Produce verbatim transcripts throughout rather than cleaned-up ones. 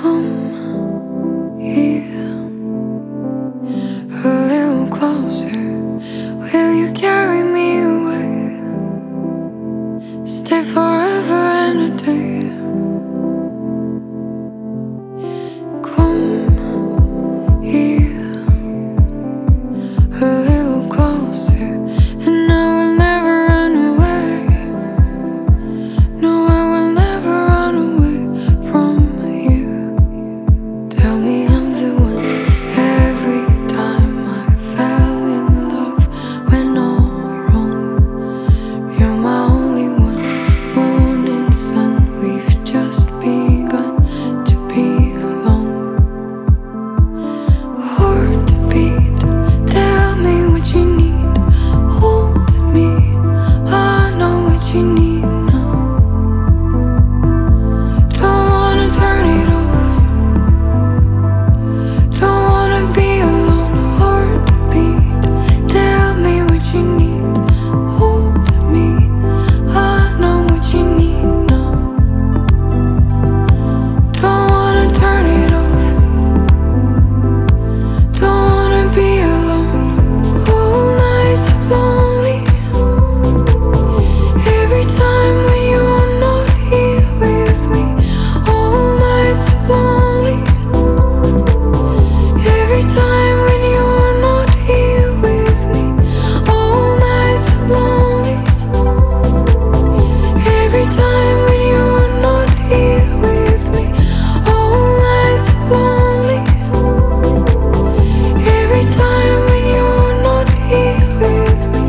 Come here a little closer. Will you carry me away? Stay forever and a day. Come here a little closer, and I will never run away. No, I will never run away from you. Tell me I'm the one. Every time I fell in love, went all wrong. You're my only one. Moon and sun, we've just begun to belong. Heartbeat, tell me what you need. Hold me, I know what you need now. Don't wanna turn it off. Don't wanna be alone. Heartbeat, tell me what you need. Hold me, I know what you need now. Don't wanna turn it off. Don't wanna be alone. All nights lonely. Every time when you are not here with me. All nights lonely. Every time when you are not here with me. All nights lonely. Every time when you are not here with me. All nights lonely. Every time when you are not here with me.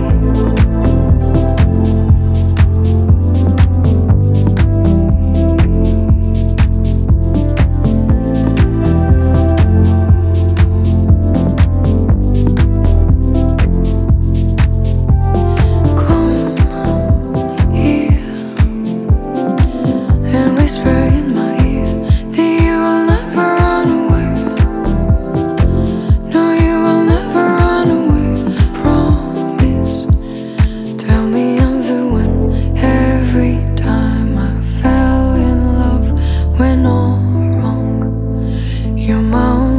Come here and whisper in my ear that you will never run away. No, you will never run away. Promise. Tell me I'm the one. Every time I fell in love, went all wrong. You're my only